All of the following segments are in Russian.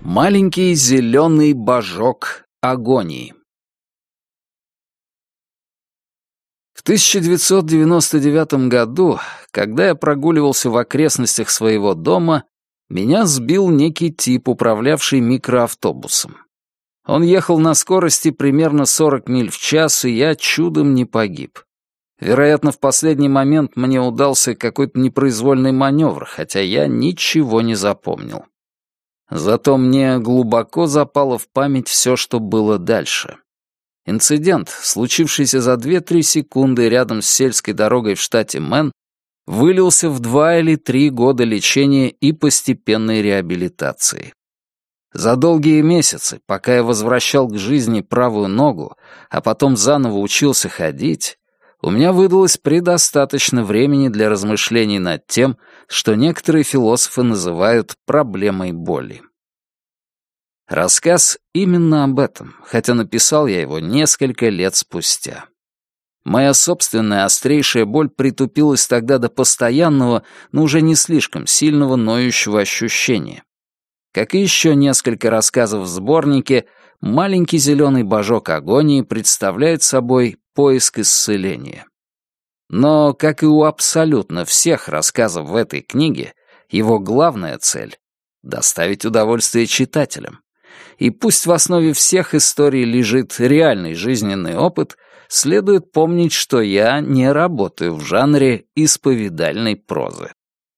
Маленький зеленый божок агонии. В 1999 году, когда я прогуливался в окрестностях своего дома, меня сбил некий тип, управлявший микроавтобусом. Он ехал на скорости примерно 40 миль в час, и я чудом не погиб. Вероятно, в последний момент мне удался какой-то непроизвольный маневр, хотя я ничего не запомнил. Зато мне глубоко запало в память все, что было дальше. Инцидент, случившийся за 2-3 секунды рядом с сельской дорогой в штате Мэн, вылился в 2 или 3 года лечения и постепенной реабилитации. За долгие месяцы, пока я возвращал к жизни правую ногу, а потом заново учился ходить, у меня выдалось предостаточно времени для размышлений над тем, что некоторые философы называют проблемой боли. Рассказ именно об этом, хотя написал я его несколько лет спустя. Моя собственная острейшая боль притупилась тогда до постоянного, но уже не слишком сильного ноющего ощущения. Как и еще несколько рассказов в сборнике, маленький зеленый божок агонии представляет собой поиск исцеления. Но, как и у абсолютно всех рассказов в этой книге, его главная цель — доставить удовольствие читателям. И пусть в основе всех историй лежит реальный жизненный опыт, следует помнить, что я не работаю в жанре исповедальной прозы.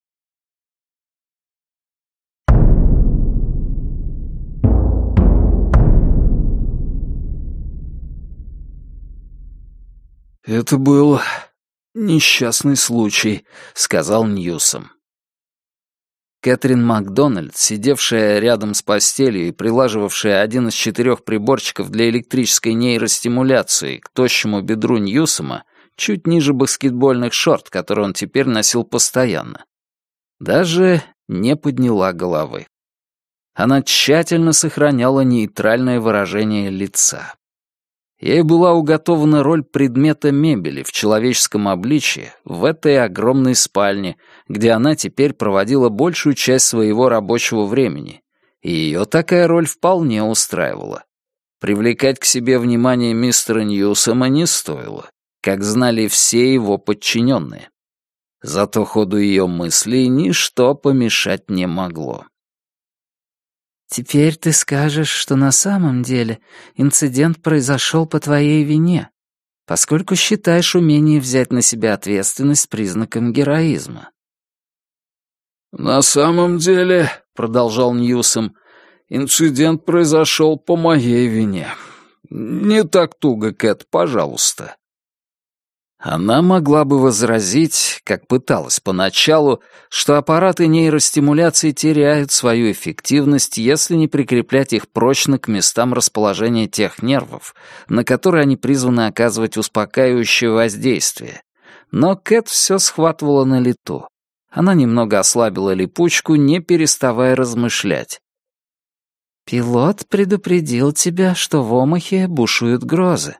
«Это был несчастный случай», — сказал Ньюсом. Кэтрин Макдональд, сидевшая рядом с постелью и прилаживавшая один из 4 приборчиков для электрической нейростимуляции к тощему бедру Ньюсома, чуть ниже баскетбольных шорт, которые он теперь носил постоянно, даже не подняла головы. Она тщательно сохраняла нейтральное выражение лица. Ей была уготована роль предмета мебели в человеческом обличье в этой огромной спальне, где она теперь проводила большую часть своего рабочего времени, и ее такая роль вполне устраивала. Привлекать к себе внимание мистера Ньюсома не стоило, как знали все его подчиненные. Зато ходу ее мыслей ничто помешать не могло. «Теперь ты скажешь, что на самом деле инцидент произошел по твоей вине, поскольку считаешь умение взять на себя ответственность признаком героизма». «На самом деле, — продолжал Ньюсом, — инцидент произошел по моей вине. Не так туго, Кэт, пожалуйста». Она могла бы возразить, как пыталась поначалу, что аппараты нейростимуляции теряют свою эффективность, если не прикреплять их прочно к местам расположения тех нервов, на которые они призваны оказывать успокаивающее воздействие. Но Кэт все схватывала на лету. Она немного ослабила липучку, не переставая размышлять. «Пилот предупредил тебя, что в Омахе бушуют грозы».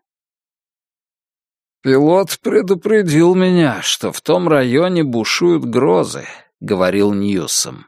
«Пилот предупредил меня, что в том районе бушуют грозы», — говорил Ньюсом.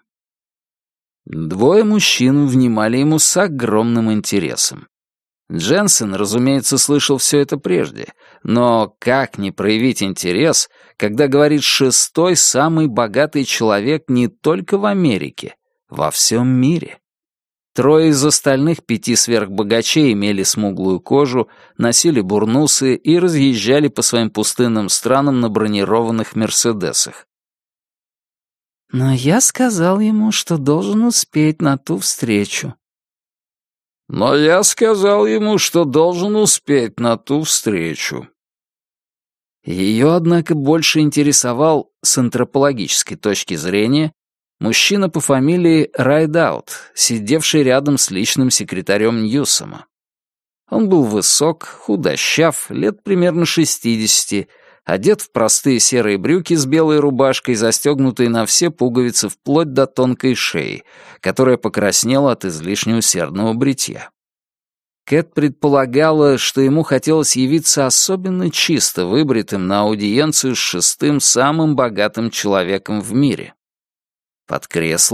2 мужчин внимали ему с огромным интересом. Дженсен, разумеется, слышал все это прежде, но как не проявить интерес, когда говорит 6-й самый богатый человек не только в Америке, во всем мире? 3 из остальных 5 сверхбогачей имели смуглую кожу, носили бурнусы и разъезжали по своим пустынным странам на бронированных «Мерседесах». «Но я сказал ему, что должен успеть на ту встречу». «Но я сказал ему, что должен успеть на ту встречу». Ее, однако, больше интересовал, с антропологической точки зрения, мужчина по фамилии Райдаут, сидевший рядом с личным секретарем Ньюсома. Он был высок, худощав, лет примерно 60, одет в простые серые брюки с белой рубашкой, застегнутые на все пуговицы вплоть до тонкой шеи, которая покраснела от излишне усердного бритья. Кэт предполагала, что ему хотелось явиться особенно чисто выбритым на аудиенцию с 6-м самым богатым человеком в мире. Под креслом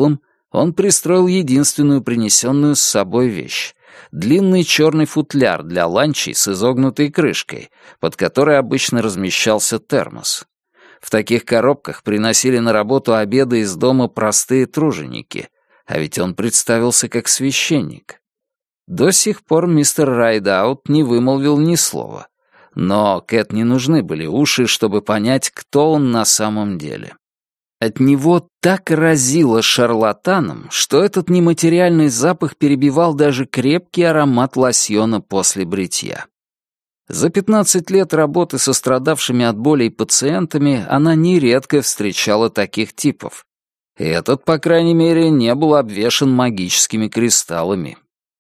Он пристроил единственную принесенную с собой вещь — длинный черный футляр для ланчей с изогнутой крышкой, под которой обычно размещался термос. В таких коробках приносили на работу обеды из дома простые труженики, а ведь он представился как священник. До сих пор мистер Райдаут не вымолвил ни слова, но Кэт не нужны были уши, чтобы понять, кто он на самом деле. От него так разило шарлатаном, что этот нематериальный запах перебивал даже крепкий аромат лосьона после бритья. За 15 лет работы со страдавшими от болей пациентами она нередко встречала таких типов. И этот, по крайней мере, не был обвешан магическими кристаллами.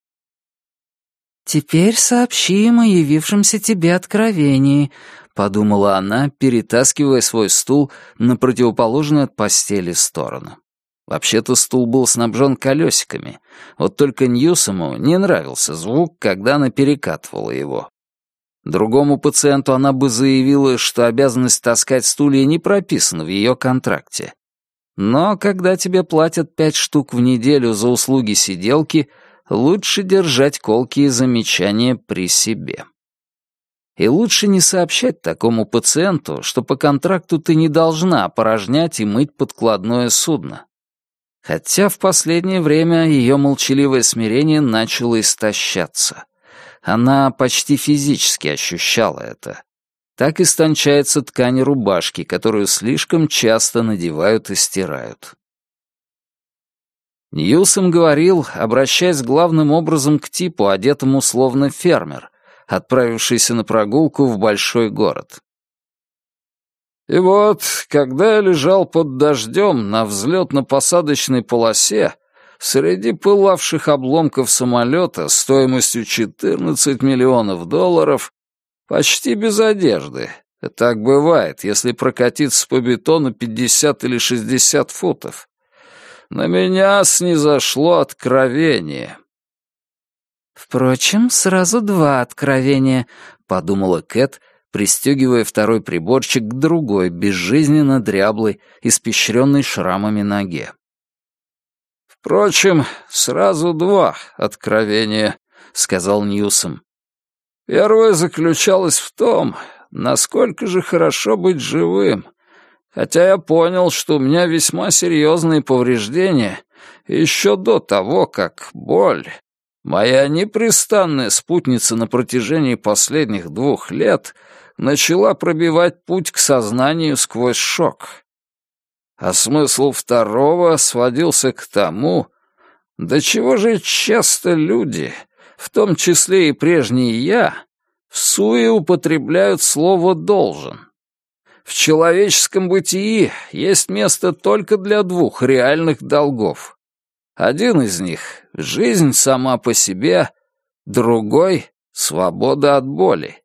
«Теперь сообщи им о явившемся тебе откровении», — подумала она, перетаскивая свой стул на противоположную от постели сторону. Вообще-то стул был снабжен колесиками, вот только Ньюсому не нравился звук, когда она перекатывала его. Другому пациенту она бы заявила, что обязанность таскать стулья не прописана в ее контракте. Но когда тебе платят 5 штук в неделю за услуги сиделки, лучше держать колкие замечания при себе. И лучше не сообщать такому пациенту, что по контракту ты не должна опорожнять и мыть подкладное судно. Хотя в последнее время ее молчаливое смирение начало истощаться. Она почти физически ощущала это. Так истончается ткань рубашки, которую слишком часто надевают и стирают. Ньюсом говорил, обращаясь главным образом к типу, одетому словно фермер, отправившийся на прогулку в большой город. «И вот, когда я лежал под дождем на взлетно-посадочной полосе, среди пылавших обломков самолета стоимостью $14 миллионов, почти без одежды, так бывает, если прокатиться по бетону 50 или 60 футов, на меня снизошло откровение». «Впрочем, сразу 2 откровения», — подумала Кэт, пристегивая второй приборчик к другой, безжизненно дряблой, испещренной шрамами ноге. «Впрочем, сразу 2 откровения», — сказал Ньюсом. «Первое заключалось в том, насколько же хорошо быть живым, хотя я понял, что у меня весьма серьезные повреждения еще до того, как боль, моя непрестанная спутница на протяжении последних 2 лет, начала пробивать путь к сознанию сквозь шок. А смысл второго сводился к тому, до чего же часто люди, в том числе и прежний я, всуе употребляют слово «должен». В человеческом бытии есть место только для 2 реальных долгов. Один из них — жизнь сама по себе, другой — свобода от боли.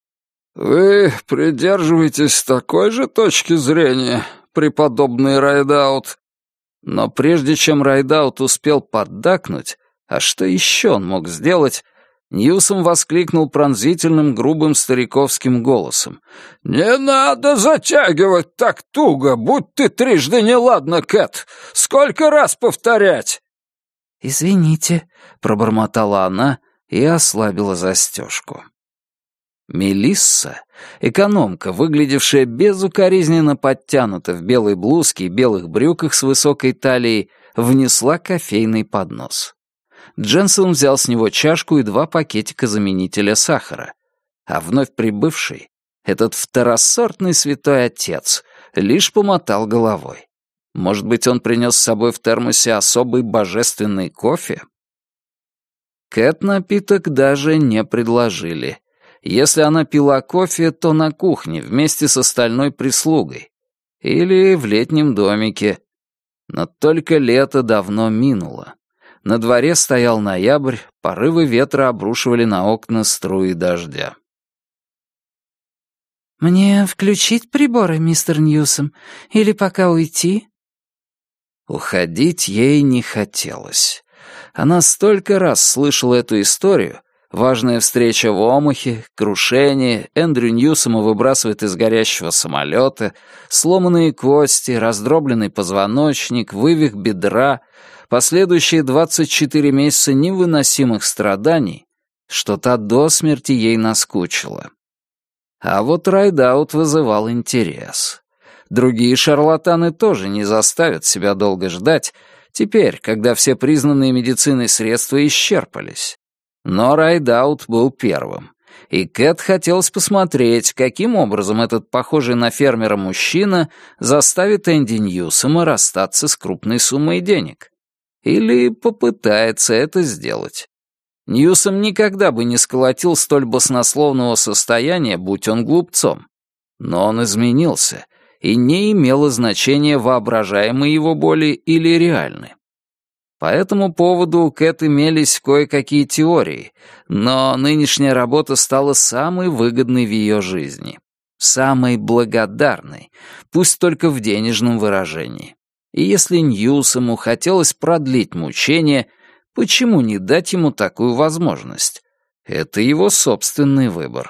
«Вы придерживаетесь такой же точки зрения, преподобный Райдаут?» Но прежде чем Райдаут успел поддакнуть, а что еще он мог сделать, Ньюсом воскликнул пронзительным грубым стариковским голосом. «Не надо затягивать так туго, будь ты трижды неладна, Кэт! Сколько раз повторять?» «Извините», — пробормотала она и ослабила застежку. Мелисса, экономка, выглядевшая безукоризненно подтянута в белой блузке и белых брюках с высокой талией, внесла кофейный поднос. Дженсон взял с него чашку и 2 пакетика заменителя сахара. А вновь прибывший, этот второсортный святой отец, лишь помотал головой. Может быть, он принес с собой в термосе особый божественный кофе? Кэт напиток даже не предложили. Если она пила кофе, то на кухне вместе с остальной прислугой. Или в летнем домике. Но только лето давно минуло. На дворе стоял ноябрь, порывы ветра обрушивали на окна струи дождя. «Мне включить приборы, мистер Ньюсом, или пока уйти?» Уходить ей не хотелось. Она столько раз слышала эту историю. Важная встреча в Омахе, крушение, Эндрю Ньюсома выбрасывает из горящего самолета, сломанные кости, раздробленный позвоночник, вывих бедра, последующие 24 месяца невыносимых страданий, что та до смерти ей наскучила. А вот райдаут вызывал интерес. Другие шарлатаны тоже не заставят себя долго ждать, теперь, когда все признанные медициной средства исчерпались. Но райдаут был первым, и Кэт хотелось посмотреть, каким образом этот похожий на фермера мужчина заставит Энди Ньюсома расстаться с крупной суммой денег. Или попытается это сделать. Ньюсом никогда бы не сколотил столь баснословного состояния, будь он глупцом. Но он изменился, и не имело значения, воображаемые его боли или реальны. По этому поводу у Кэт имелись кое-какие теории, но нынешняя работа стала самой выгодной в ее жизни, самой благодарной, пусть только в денежном выражении. И если Ньюсому хотелось продлить мучения, почему не дать ему такую возможность? Это его собственный выбор.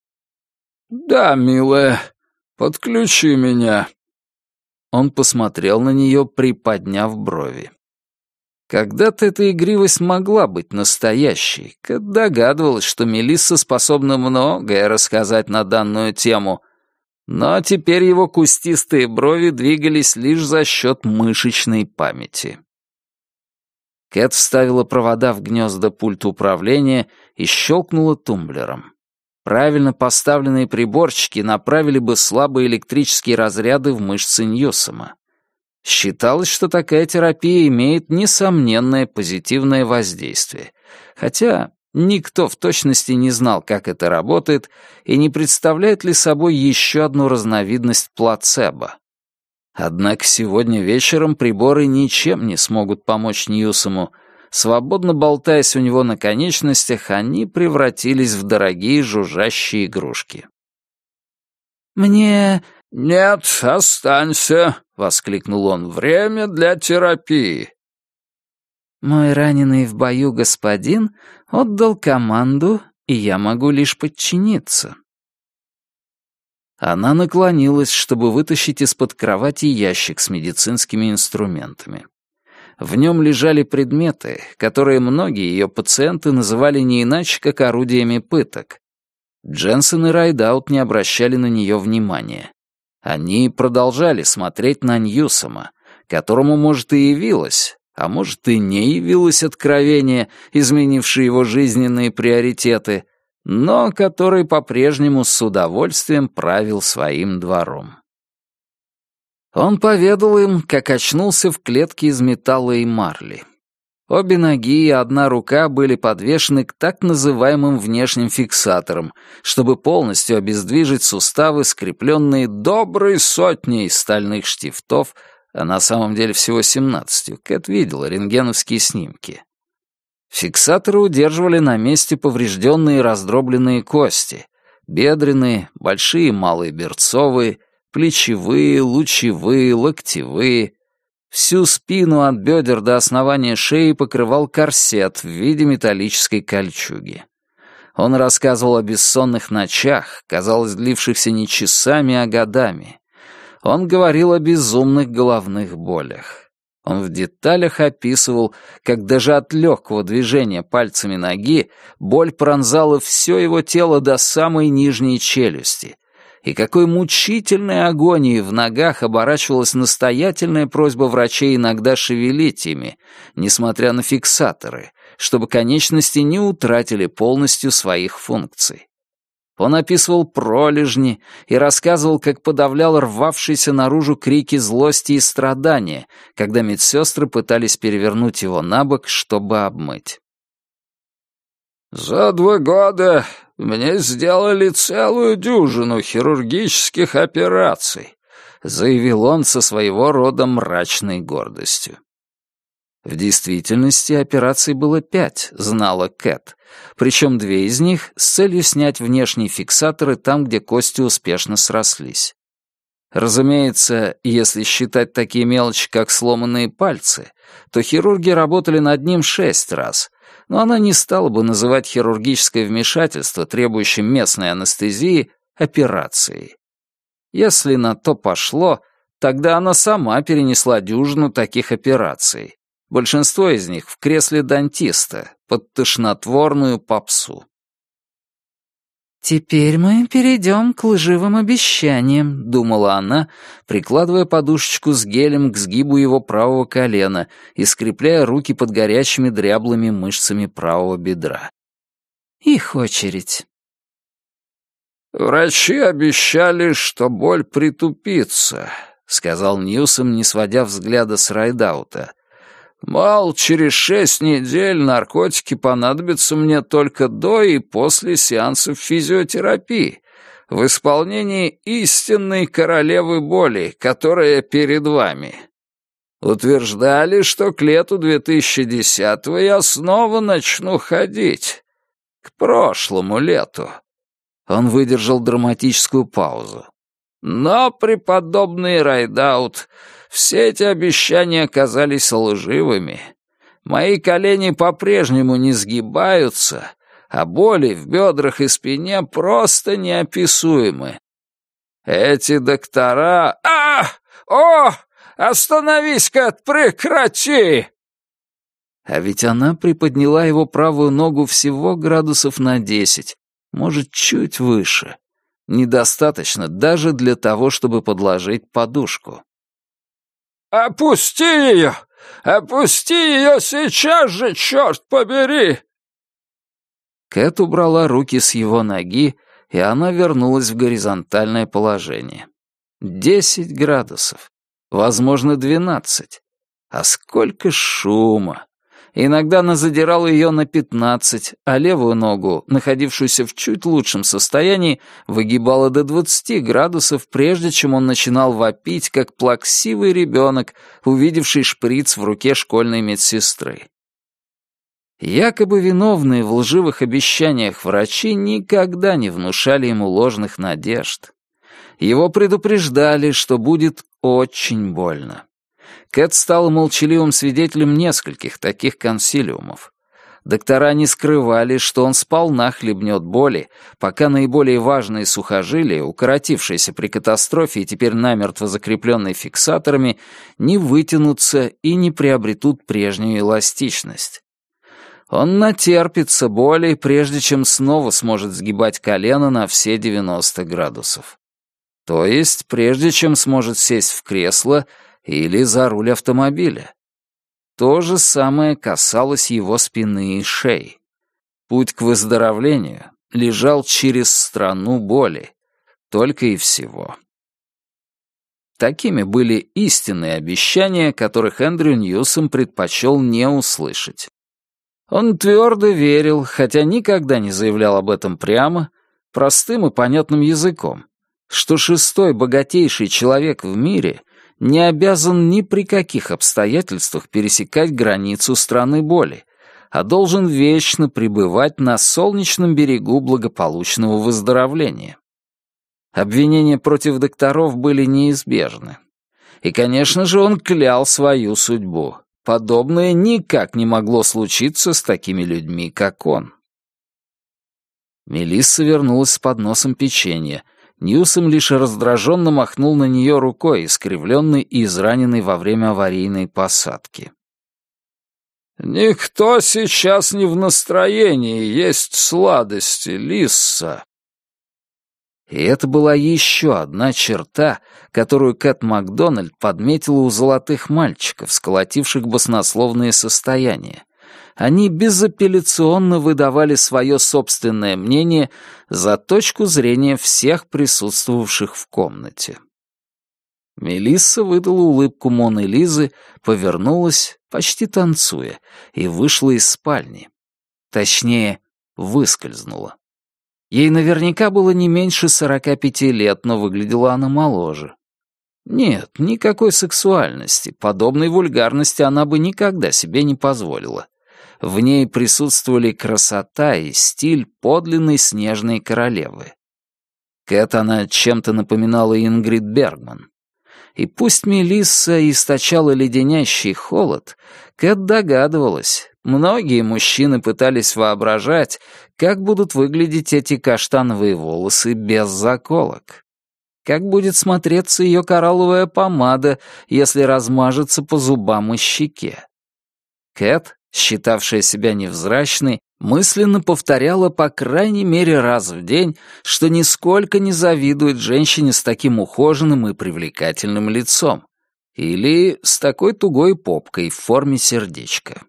«Да, милая, подключи меня». Он посмотрел на нее, приподняв брови. Когда-то эта игривость могла быть настоящей. Кэт догадывалась, что Мелисса способна многое рассказать на данную тему, но теперь его кустистые брови двигались лишь за счет мышечной памяти. Кэт вставила провода в гнезда пульта управления и щелкнула тумблером. Правильно поставленные приборчики направили бы слабые электрические разряды в мышцы Ньюсома. Считалось, что такая терапия имеет несомненное позитивное воздействие, хотя никто в точности не знал, как это работает и не представляет ли собой еще одну разновидность плацебо. Однако сегодня вечером приборы ничем не смогут помочь Ньюсому. Свободно болтаясь у него на конечностях, они превратились в дорогие жужжащие игрушки. «Мне...» «Нет, останься!» — воскликнул он. «Время для терапии!» «Мой раненый в бою господин отдал команду, и я могу лишь подчиниться». Она наклонилась, чтобы вытащить из-под кровати ящик с медицинскими инструментами. В нем лежали предметы, которые многие ее пациенты называли не иначе, как орудиями пыток. Дженсен и Райдаут не обращали на нее внимания. Они продолжали смотреть на Ньюсома, которому, может, и явилось, а может, и не явилось откровение, изменившее его жизненные приоритеты, но который по-прежнему с удовольствием правил своим двором. Он поведал им, как очнулся в клетке из металла и марли. Обе ноги и одна рука были подвешены к так называемым внешним фиксаторам, чтобы полностью обездвижить суставы, скрепленные доброй сотней стальных штифтов, а на самом деле всего 17. Кэт видела рентгеновские снимки. Фиксаторы удерживали на месте поврежденные и раздробленные кости, бедренные, большие и малые берцовые, плечевые, лучевые, локтевые. Всю спину от бедер до основания шеи покрывал корсет в виде металлической кольчуги. Он рассказывал о бессонных ночах, казалось, длившихся не часами, а годами. Он говорил о безумных головных болях. Он в деталях описывал, как даже от легкого движения пальцами ноги боль пронзала все его тело до самой нижней челюсти, и какой мучительной агонией в ногах оборачивалась настоятельная просьба врачей иногда шевелить ими, несмотря на фиксаторы, чтобы конечности не утратили полностью своих функций. Он описывал пролежни и рассказывал, как подавлял рвавшиеся наружу крики злости и страдания, когда медсестры пытались перевернуть его на бок, чтобы обмыть. «За 2 года мне сделали целую дюжину хирургических операций», заявил он со своего рода мрачной гордостью. В действительности операций было 5, знала Кэт, причем 2 из них с целью снять внешние фиксаторы там, где кости успешно срослись. Разумеется, если считать такие мелочи, как сломанные пальцы, то хирурги работали над ним 6 раз, но она не стала бы называть хирургическое вмешательство, требующее местной анестезии, операцией. Если на то пошло, тогда она сама перенесла дюжину таких операций. большинство из них в кресле дантиста, под тошнотворную попсу. «Теперь мы перейдем к лживым обещаниям», — думала она, прикладывая подушечку с гелем к сгибу его правого колена и скрепляя руки под горячими дряблыми мышцами правого бедра. «Их очередь». «Врачи обещали, что боль притупится», — сказал Ньюсом, не сводя взгляда с Райдаута. «Мол, через 6 недель наркотики понадобятся мне только до и после сеансов физиотерапии, в исполнении истинной королевы боли, которая перед вами. Утверждали, что к лету 2010-го я снова начну ходить. К прошлому лету». Он выдержал драматическую паузу. «Но, преподобный Райдаут, все эти обещания оказались лживыми. Мои колени по-прежнему не сгибаются, а боли в бедрах и спине просто неописуемы. Эти доктора... О! Остановись, Кэт, прекрати!» А ведь она приподняла его правую ногу всего градусов на 10, может, чуть выше. Недостаточно даже для того, чтобы подложить подушку. «Опусти ее! Опусти ее сейчас же, черт побери!» Кэт убрала руки с его ноги, и она вернулась в горизонтальное положение. 10 градусов, возможно, 12. А сколько шума! Иногда она задирала ее на 15, а левую ногу, находившуюся в чуть лучшем состоянии, выгибала до 20 градусов, прежде чем он начинал вопить, как плаксивый ребенок, увидевший шприц в руке школьной медсестры. Якобы виновные в лживых обещаниях врачи никогда не внушали ему ложных надежд. Его предупреждали, что будет очень больно. Кэт стала молчаливым свидетелем нескольких таких консилиумов. Доктора не скрывали, что он сполна хлебнет боли, пока наиболее важные сухожилия, укоротившиеся при катастрофе и теперь намертво закрепленные фиксаторами, не вытянутся и не приобретут прежнюю эластичность. Он натерпится боли, прежде чем снова сможет сгибать колено на все 90 градусов. То есть, прежде чем сможет сесть в кресло или за руль автомобиля. То же самое касалось его спины и шеи. Путь к выздоровлению лежал через страну боли. Только и всего. Такими были истинные обещания, которых Эндрю Ньюсом предпочел не услышать. Он твердо верил, хотя никогда не заявлял об этом прямо, простым и понятным языком, что шестой богатейший человек в мире не обязан ни при каких обстоятельствах пересекать границу страны боли, а должен вечно пребывать на солнечном берегу благополучного выздоровления. Обвинения против докторов были неизбежны. И, конечно же, он клял свою судьбу. Подобное никак не могло случиться с такими людьми, как он. Мелисса вернулась с подносом печенья. Ньюсом лишь раздраженно махнул на нее рукой, искривленный и израненный во время аварийной посадки. «Никто сейчас не в настроении есть сладости, Лисса». И это была еще одна черта, которую Кэт Макдональд подметила у золотых мальчиков, сколотивших баснословные состояния. Они безапелляционно выдавали свое собственное мнение за точку зрения всех присутствовавших в комнате. Мелисса выдала улыбку Моны Лизы, повернулась, почти танцуя, и вышла из спальни. Точнее, выскользнула. Ей наверняка было не меньше 45 лет, но выглядела она моложе. Нет, никакой сексуальности, подобной вульгарности она бы никогда себе не позволила. В ней присутствовали красота и стиль подлинной снежной королевы. Кэт она чем-то напоминала Ингрид Бергман. И пусть Мелисса источала леденящий холод, Кэт догадывалась, многие мужчины пытались воображать, как будут выглядеть эти каштановые волосы без заколок. Как будет смотреться ее коралловая помада, если размажется по зубам и щеке. Кэт, считавшая себя невзрачной, мысленно повторяла по крайней мере раз в день, что нисколько не завидует женщине с таким ухоженным и привлекательным лицом или с такой тугой попкой в форме сердечка.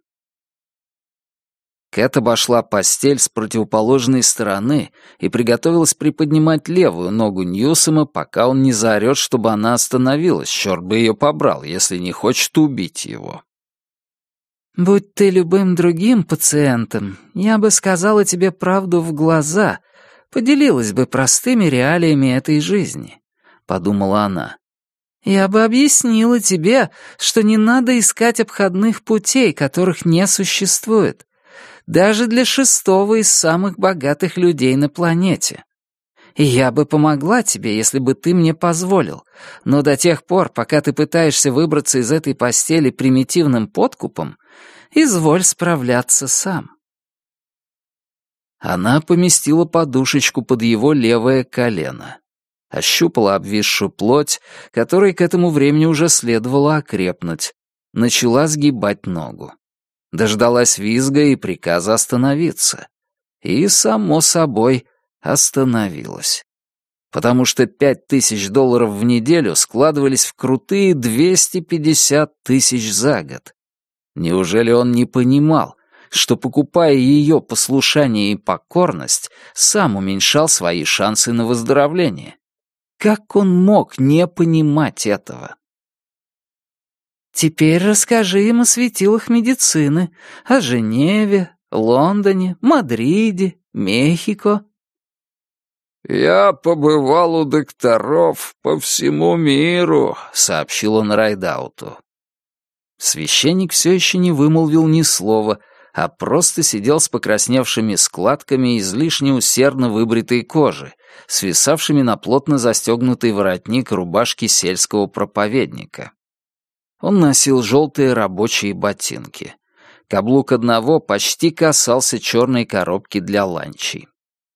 Кэт обошла постель с противоположной стороны и приготовилась приподнимать левую ногу Ньюсома, пока он не заорет, чтобы она остановилась, черт бы ее побрал, если не хочет убить его. «Будь ты любым другим пациентом, я бы сказала тебе правду в глаза, поделилась бы простыми реалиями этой жизни», — подумала она. «Я бы объяснила тебе, что не надо искать обходных путей, которых не существует, даже для шестого из самых богатых людей на планете. И я бы помогла тебе, если бы ты мне позволил, но до тех пор, пока ты пытаешься выбраться из этой постели примитивным подкупом, изволь справляться сам». Она поместила подушечку под его левое колено, ощупала обвисшую плоть, которой к этому времени уже следовало окрепнуть, начала сгибать ногу. Дождалась визга и приказа остановиться. И, само собой, остановилась. Потому что $5000 в неделю складывались в крутые 250 тысяч за год. Неужели он не понимал, что, покупая ее послушание и покорность, сам уменьшал свои шансы на выздоровление? Как он мог не понимать этого? «Теперь расскажи им о светилах медицины, о Женеве, Лондоне, Мадриде, Мехико». «Я побывал у докторов по всему миру», — сообщил он Райдауту. Священник все еще не вымолвил ни слова, а просто сидел с покрасневшими складками излишне усердно выбритой кожи, свисавшими на плотно застегнутый воротник рубашки сельского проповедника. Он носил желтые рабочие ботинки. Каблук одного почти касался черной коробки для ланчей.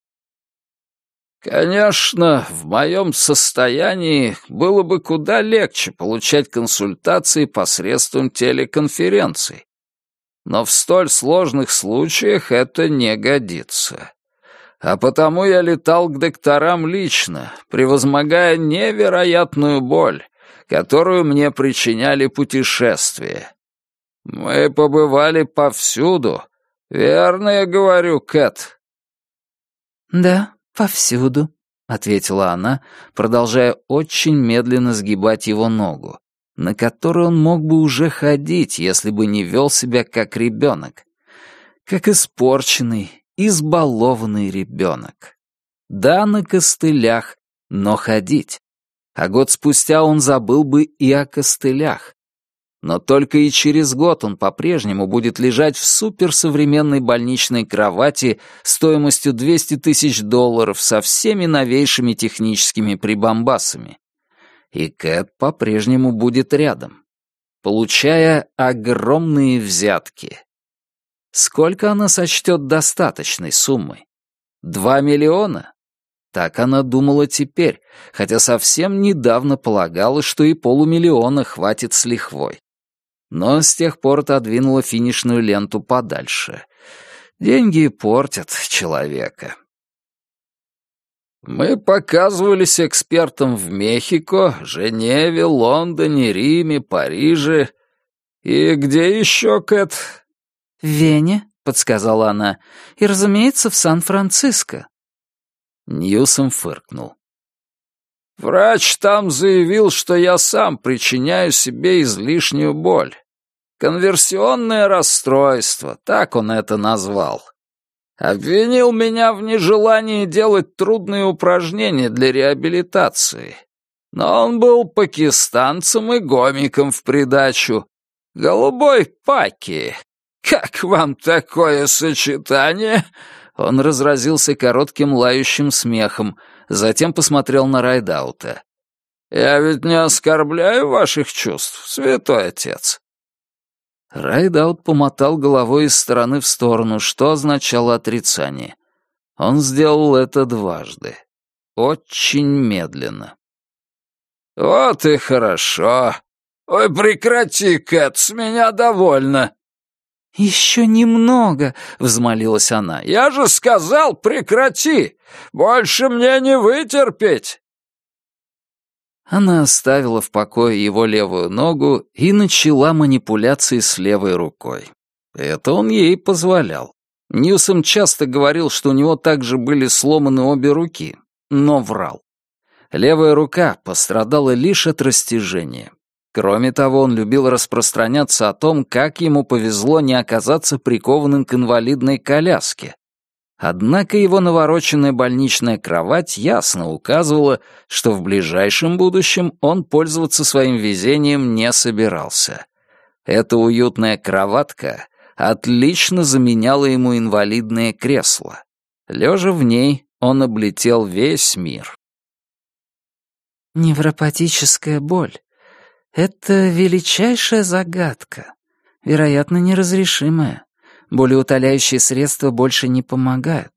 «Конечно, в моем состоянии было бы куда легче получать консультации посредством телеконференций. Но в столь сложных случаях это не годится. А потому я летал к докторам лично, превозмогая невероятную боль, которую мне причиняли путешествия. Мы побывали повсюду. Верно я говорю, Кэт?» «Да, повсюду», — ответила она, продолжая очень медленно сгибать его ногу, на которой он мог бы уже ходить, если бы не вел себя как ребенок. Как испорченный, избалованный ребенок. Да, на костылях, но ходить. А год спустя он забыл бы и о костылях. Но только и через год он по-прежнему будет лежать в суперсовременной больничной кровати стоимостью $200 000 со всеми новейшими техническими прибамбасами. И Кэт по-прежнему будет рядом, получая огромные взятки. Сколько она сочтет достаточной суммой? 2 миллиона? Так она думала теперь, хотя совсем недавно полагала, что и $500 000 хватит с лихвой. Но с тех пор отодвинула финишную ленту подальше. Деньги портят человека. Мы показывались экспертам в Мехико, Женеве, Лондоне, Риме, Париже. И где еще, Кэт? «В Вене», — подсказала она, — «и, разумеется, в Сан-Франциско». Ньюсом фыркнул. Врач там заявил, что я сам причиняю себе излишнюю боль. Конверсионное расстройство, так он это назвал. Обвинил меня в нежелании делать трудные упражнения для реабилитации. Но он был пакистанцем и гомиком в придачу. Голубой Паки. Как вам такое сочетание? Он разразился коротким лающим смехом, затем посмотрел на Райдаута. «Я ведь не оскорбляю ваших чувств, святой отец». Райдаут помотал головой из стороны в сторону, что означало отрицание. Он сделал это дважды. Очень медленно. «Вот и хорошо. Ой, прекрати, Кэт, с меня довольно». «Еще немного», — взмолилась она. «Я же сказал, прекрати! Больше мне не вытерпеть!» Она оставила в покое его левую ногу и начала манипуляции с левой рукой. Это он ей позволял. Ньюсом часто говорил, что у него также были сломаны обе руки, но врал. Левая рука пострадала лишь от растяжения. Кроме того, он любил распространяться о том, как ему повезло не оказаться прикованным к инвалидной коляске. Однако его навороченная больничная кровать ясно указывала, что в ближайшем будущем он пользоваться своим везением не собирался. Эта уютная кроватка отлично заменяла ему инвалидное кресло. Лежа в ней, он облетел весь мир. «Невропатическая боль — это величайшая загадка, вероятно, неразрешимая. Болеутоляющие средства больше не помогают».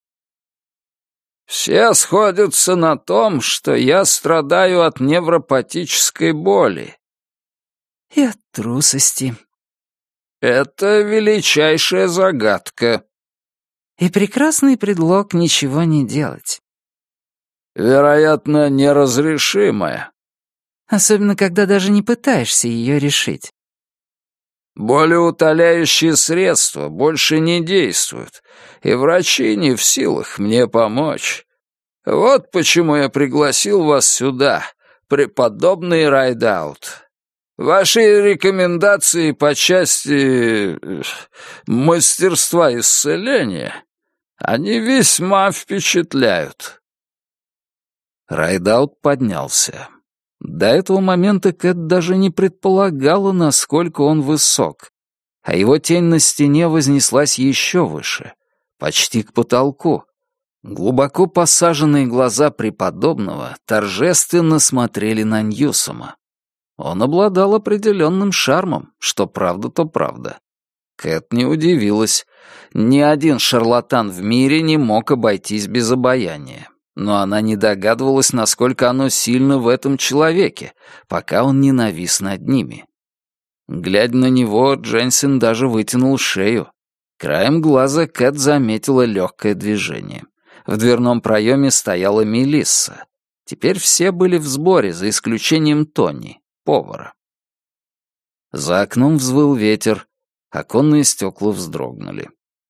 «Все сходятся на том, что я страдаю от невропатической боли». «И от трусости». «Это величайшая загадка». «И прекрасный предлог ничего не делать». «Вероятно, неразрешимая». «Особенно, когда даже не пытаешься ее решить». «Болеутоляющие средства больше не действуют, и врачи не в силах мне помочь. Вот почему я пригласил вас сюда, преподобный Райдаут. Ваши рекомендации по части мастерства исцеления, они весьма впечатляют». Райдаут поднялся. До этого момента Кэт даже не предполагала, насколько он высок, а его тень на стене вознеслась еще выше, почти к потолку. Глубоко посаженные глаза преподобного торжественно смотрели на Ньюсома. Он обладал определенным шармом, что правда, то правда. Кэт не удивилась. Ни один шарлатан в мире не мог обойтись без обаяния. Но она не догадывалась, насколько оно сильно в этом человеке, пока он не навис над ними. Глядя на него, Дженсен даже вытянул шею. Краем глаза Кэт заметила легкое движение. В дверном проеме стояла Мелисса. Теперь все были в сборе, за исключением Тони, повара. За окном взвыл ветер, оконные стекла вздрогнули.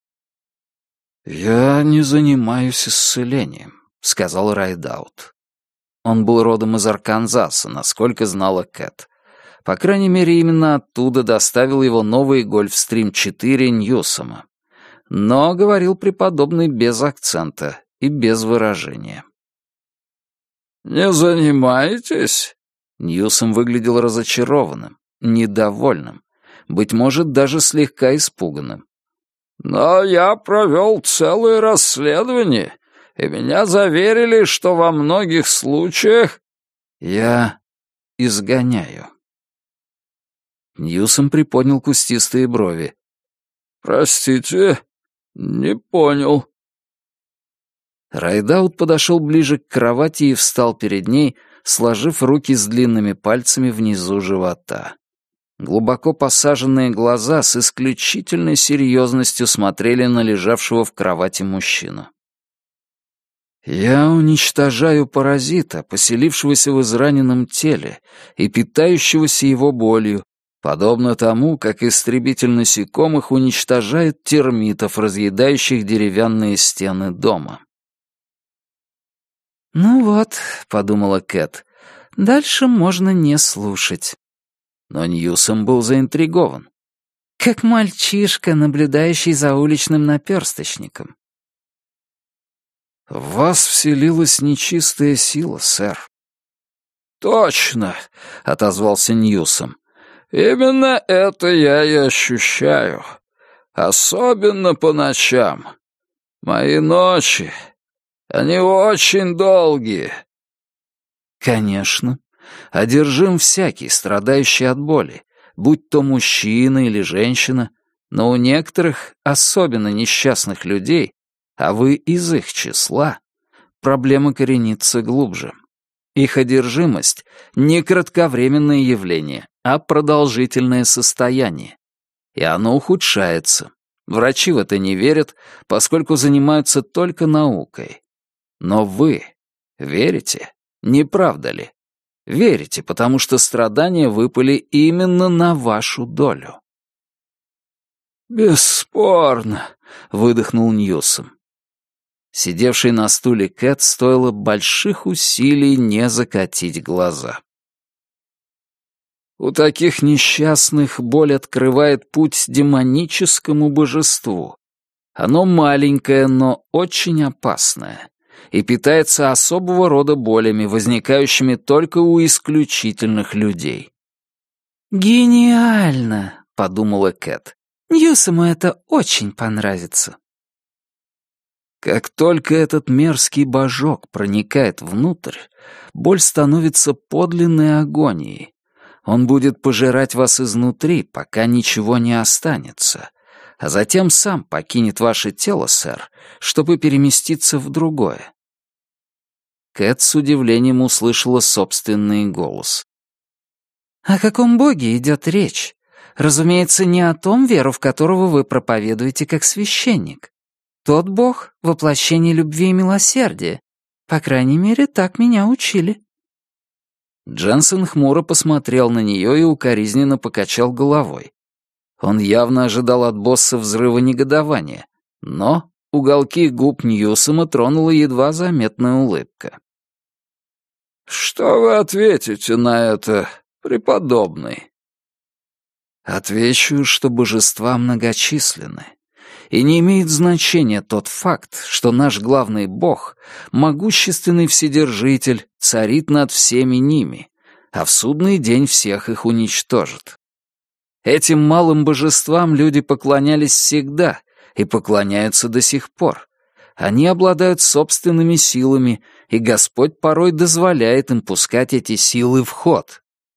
«Я не занимаюсь исцелением», — сказал Райдаут. Он был родом из Арканзаса, насколько знала Кэт. По крайней мере, именно оттуда доставил его новый Гольфстрим 4 Ньюсома. Но говорил преподобный без акцента и без выражения. «Не занимаетесь?» Ньюсом выглядел разочарованным, недовольным, быть может, даже слегка испуганным. «Но я провел целое расследование, и меня заверили, что во многих случаях...» «Я изгоняю». Ньюсом приподнял кустистые брови. «Простите, не понял». Райдаут подошел ближе к кровати и встал перед ней, сложив руки с длинными пальцами внизу живота. Глубоко посаженные глаза с исключительной серьезностью смотрели на лежавшего в кровати мужчину. «Я уничтожаю паразита, поселившегося в израненном теле и питающегося его болью, подобно тому, как истребитель насекомых уничтожает термитов, разъедающих деревянные стены дома». «Ну вот», — подумала Кэт, — «дальше можно не слушать». Но Ньюсом был заинтригован. «Как мальчишка, наблюдающий за уличным наперсточником». «В вас вселилась нечистая сила, сэр». «Точно», — отозвался Ньюсом. «Именно это я и ощущаю. Особенно по ночам. Мои ночи, они очень долгие». «Конечно. Одержим всякий, страдающий от боли, будь то мужчина или женщина, но у некоторых, особенно несчастных людей, а вы из их числа, проблема коренится глубже. Их одержимость — не кратковременное явление, а продолжительное состояние. И оно ухудшается. Врачи в это не верят, поскольку занимаются только наукой. Но вы верите, не правда ли? Верите, потому что страдания выпали именно на вашу долю. «Бесспорно», — выдохнул Ньюсом. Сидевшей на стуле Кэт стоило больших усилий не закатить глаза. У таких несчастных боль открывает путь демоническому божеству. Оно маленькое, но очень опасное, и питается особого рода болями, возникающими только у исключительных людей. «Гениально!» — подумала Кэт. «Ньюсому это очень понравится». Как только этот мерзкий божок проникает внутрь, боль становится подлинной агонией. Он будет пожирать вас изнутри, пока ничего не останется, а затем сам покинет ваше тело, сэр, чтобы переместиться в другое. Кэт с удивлением услышала собственный голос. «О каком боге идет речь? Разумеется, не о том, веру в которого вы проповедуете как священник. Тот бог — воплощение любви и милосердия. По крайней мере, так меня учили». Дженсен хмуро посмотрел на нее и укоризненно покачал головой. Он явно ожидал от босса взрыва негодования, но уголки губ Ньюсома тронула едва заметная улыбка. «Что вы ответите на это, преподобный?» «Отвечу, что божества многочисленны, и не имеет значения тот факт, что наш главный бог, могущественный вседержитель, царит над всеми ними, а в судный день всех их уничтожит. Этим малым божествам люди поклонялись всегда и поклоняются до сих пор. Они обладают собственными силами, и Господь порой дозволяет им пускать эти силы в ход».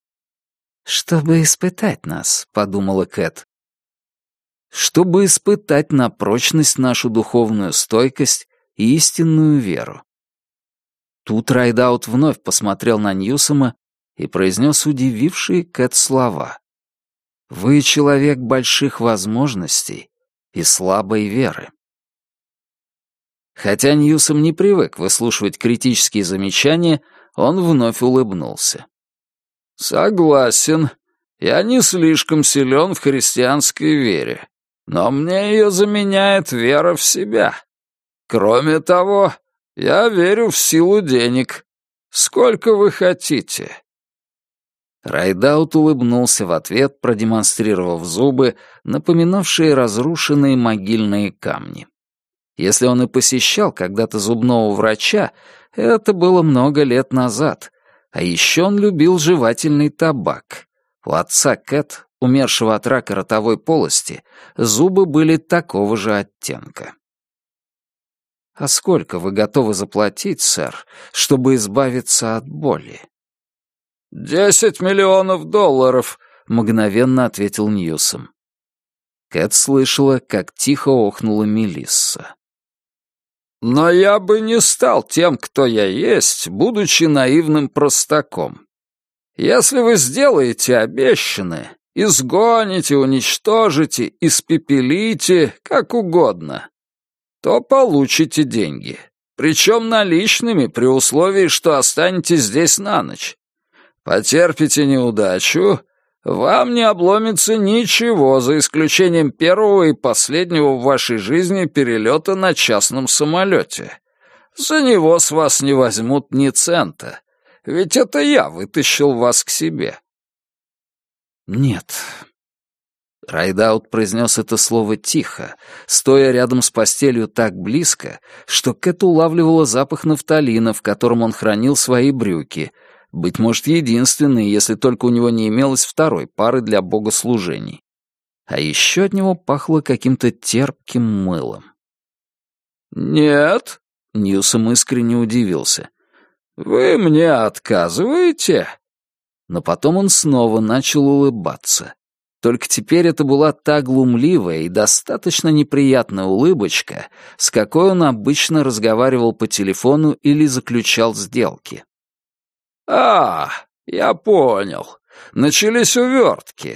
«Чтобы испытать нас», — подумала Кэт. «Чтобы испытать на прочность нашу духовную стойкость и истинную веру». Тут Райдаут вновь посмотрел на Ньюсома и произнес удивившие Кэт слова. «Вы человек больших возможностей и слабой веры». Хотя Ньюсом не привык выслушивать критические замечания, он вновь улыбнулся. «Согласен. Я не слишком силен в христианской вере, но мне ее заменяет вера в себя. Кроме того, я верю в силу денег. Сколько вы хотите?» Райдаут улыбнулся в ответ, продемонстрировав зубы, напоминавшие разрушенные могильные камни. Если он и посещал когда-то зубного врача, это было много лет назад. А еще он любил жевательный табак. У отца Кэт, умершего от рака ротовой полости, зубы были такого же оттенка. «А сколько вы готовы заплатить, сэр, чтобы избавиться от боли?» $10 миллионов, — мгновенно ответил Ньюсом. Кэт слышала, как тихо охнула Мелисса. «Но я бы не стал тем, кто я есть, будучи наивным простаком. Если вы сделаете обещанное, изгоните, уничтожите, испепелите, как угодно, то получите деньги, причем наличными при условии, что останетесь здесь на ночь. Потерпите неудачу, вам не обломится ничего, за исключением первого и последнего в вашей жизни перелета на частном самолете. За него с вас не возьмут ни цента, ведь это я вытащил вас к себе». «Нет». Райдаут произнес это слово тихо, стоя рядом с постелью так близко, что Кэт улавливала запах нафталина, в котором он хранил свои брюки, быть может, единственный, если только у него не имелось второй пары для богослужений. А еще от него пахло каким-то терпким мылом. «Нет?» — Ньюсом искренне удивился. «Вы мне отказываете?» Но потом он снова начал улыбаться. Только теперь это была та глумливая и достаточно неприятная улыбочка, с какой он обычно разговаривал по телефону или заключал сделки. «А, я понял. Начались увертки.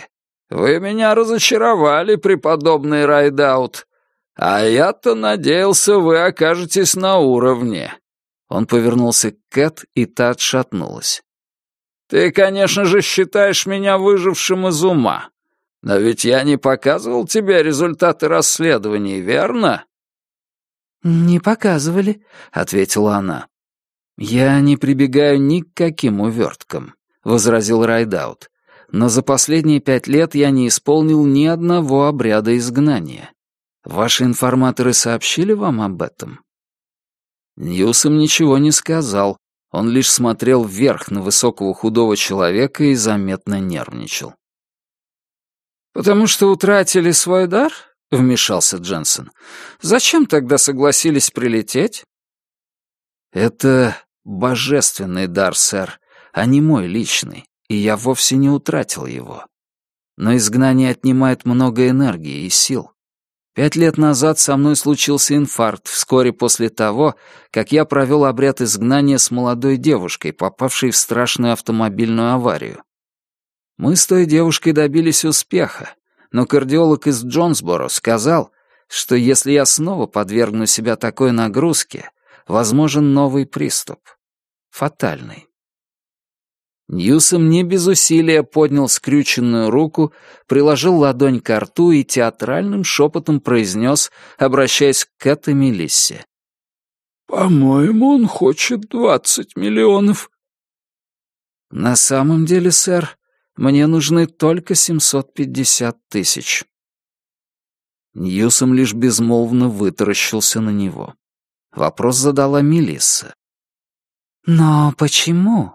Вы меня разочаровали, преподобный Райдаут. А я-то надеялся, вы окажетесь на уровне». Он повернулся к Кэт, и та отшатнулась. «Ты, конечно же, считаешь меня выжившим из ума. Но ведь я не показывал тебе результаты расследований, верно?» «Не показывали», — ответила она. «Я не прибегаю ни к каким уверткам», — возразил Райдаут. «Но за последние 5 лет я не исполнил ни одного обряда изгнания. Ваши информаторы сообщили вам об этом?» Ньюсом ничего не сказал. Он лишь смотрел вверх на высокого худого человека и заметно нервничал. «Потому что утратили свой дар?» — вмешался Дженсен. «Зачем тогда согласились прилететь?» «Это божественный дар, сэр, а не мой личный, и я вовсе не утратил его. Но изгнание отнимает много энергии и сил. 5 лет назад со мной случился инфаркт вскоре после того, как я провел обряд изгнания с молодой девушкой, попавшей в страшную автомобильную аварию. Мы с той девушкой добились успеха, но кардиолог из Джонсборо сказал, что если я снова подвергну себя такой нагрузке, возможен новый приступ. Фатальный». Ньюсом не без усилия поднял скрюченную руку, приложил ладонь к рту и театральным шепотом произнес, обращаясь к Кэт и Мелиссе. «По-моему, он хочет 20 миллионов». «На самом деле, сэр, мне нужны только 750 тысяч». Ньюсом лишь безмолвно вытаращился на него. Вопрос задала Мелисса. «Но почему?»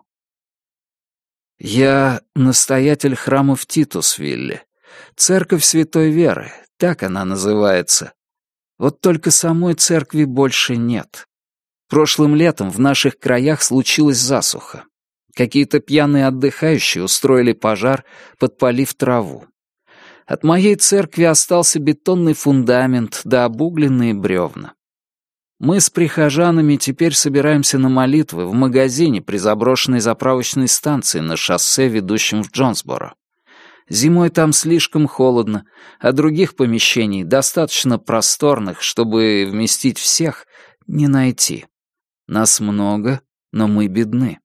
«Я настоятель храма в Титусвилле. Церковь Святой Веры, так она называется. Вот только самой церкви больше нет. Прошлым летом в наших краях случилась засуха. Какие-то пьяные отдыхающие устроили пожар, подпалив траву. От моей церкви остался бетонный фундамент да обугленные бревна. Мы с прихожанами теперь собираемся на молитвы в магазине при заброшенной заправочной станции на шоссе, ведущем в Джонсборо. Зимой там слишком холодно, а других помещений, достаточно просторных, чтобы вместить всех, не найти. Нас много, но мы бедны.